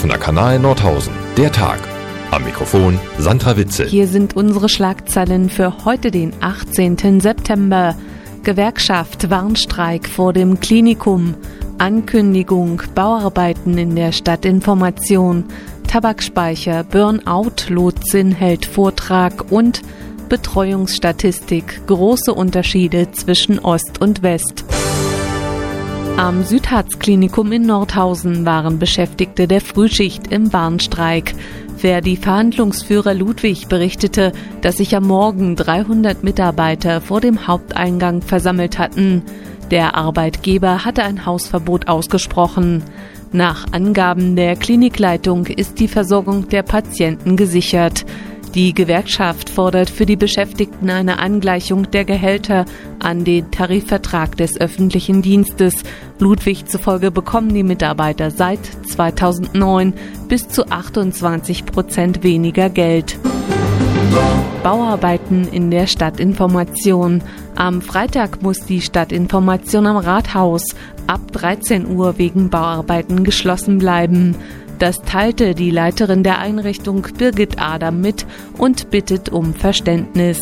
Offener Kanal Nordhausen. Der Tag. Am Mikrofon Sandra Witzel. Hier sind unsere Schlagzeilen für heute, den 18. September. Gewerkschaft Warnstreik vor dem Klinikum. Ankündigung Bauarbeiten in der Stadtinformation. Tabakspeicher Burnout-Lotsin hält Vortrag und Betreuungsstatistik. Große Unterschiede zwischen Ost und West. Am Südharz-Klinikum in Nordhausen waren Beschäftigte der Frühschicht im Warnstreik. Verdi-Verhandlungsführer Ludwig berichtete, dass sich am Morgen 300 Mitarbeiter vor dem Haupteingang versammelt hatten. Der Arbeitgeber hatte ein Hausverbot ausgesprochen. Nach Angaben der Klinikleitung ist die Versorgung der Patienten gesichert. Die Gewerkschaft fordert für die Beschäftigten eine Angleichung der Gehälter an den Tarifvertrag des öffentlichen Dienstes. Ludwig zufolge bekommen die Mitarbeiter seit 2009 bis zu 28% weniger Geld. Bauarbeiten in der Stadtinformation. Am Freitag muss die Stadtinformation am Rathaus ab 13 Uhr wegen Bauarbeiten geschlossen bleiben. Das teilte die Leiterin der Einrichtung Birgit Adam mit und bittet um Verständnis.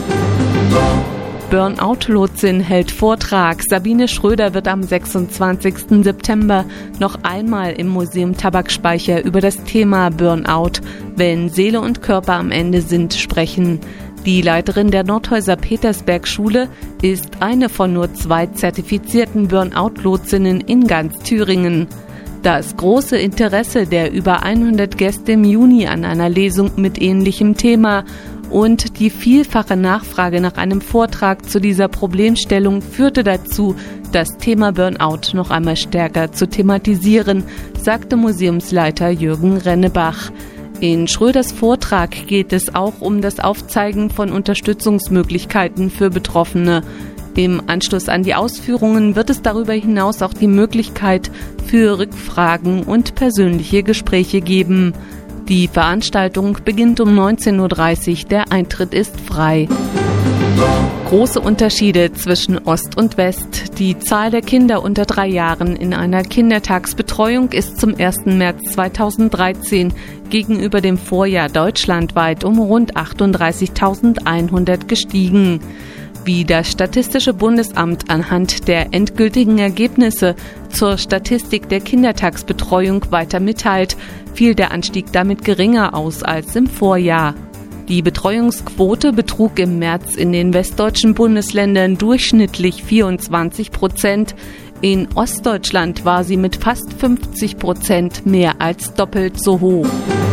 Burnout-Lotsin hält Vortrag. Sabine Schröder wird am 26. September noch einmal im Museum Tabakspeicher über das Thema Burnout, wenn Seele und Körper am Ende sind, sprechen. Die Leiterin der Nordhäuser Petersberg-Schule ist eine von nur 2 zertifizierten Burnout-Lotsinnen in ganz Thüringen. Das große Interesse der über 100 Gäste im Juni an einer Lesung mit ähnlichem Thema und die vielfache Nachfrage nach einem Vortrag zu dieser Problemstellung führte dazu, das Thema Burnout noch einmal stärker zu thematisieren, sagte Museumsleiter Jürgen Rennebach. In Schröders Vortrag geht es auch um das Aufzeigen von Unterstützungsmöglichkeiten für Betroffene. Im Anschluss an die Ausführungen wird es darüber hinaus auch die Möglichkeit für Rückfragen und persönliche Gespräche geben. Die Veranstaltung beginnt um 19.30 Uhr, der Eintritt ist frei. Große Unterschiede zwischen Ost und West. Die Zahl der Kinder unter 3 Jahren in einer Kindertagsbetreuung ist zum 1. März 2013 gegenüber dem Vorjahr deutschlandweit um rund 38.100 gestiegen. Wie das Statistische Bundesamt anhand der endgültigen Ergebnisse zur Statistik der Kindertagsbetreuung weiter mitteilt, fiel der Anstieg damit geringer aus als im Vorjahr. Die Betreuungsquote betrug im März in den westdeutschen Bundesländern durchschnittlich 24%. In Ostdeutschland war sie mit fast 50% mehr als doppelt so hoch.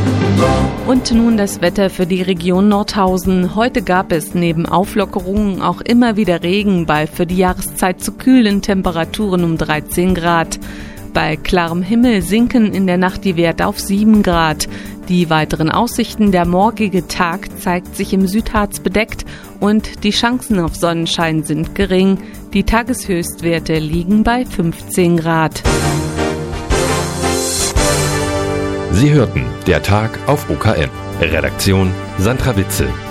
Und nun das Wetter für die Region Nordhausen. Heute gab es neben Auflockerungen auch immer wieder Regen bei für die Jahreszeit zu kühlen Temperaturen um 13 Grad. Bei klarem Himmel sinken in der Nacht die Werte auf 7 Grad. Die weiteren Aussichten, der morgige Tag zeigt sich im Südharz bedeckt und die Chancen auf Sonnenschein sind gering. Die Tageshöchstwerte liegen bei 15 Grad. Sie hörten Der Tag auf OKM. Redaktion Sandra Witzel.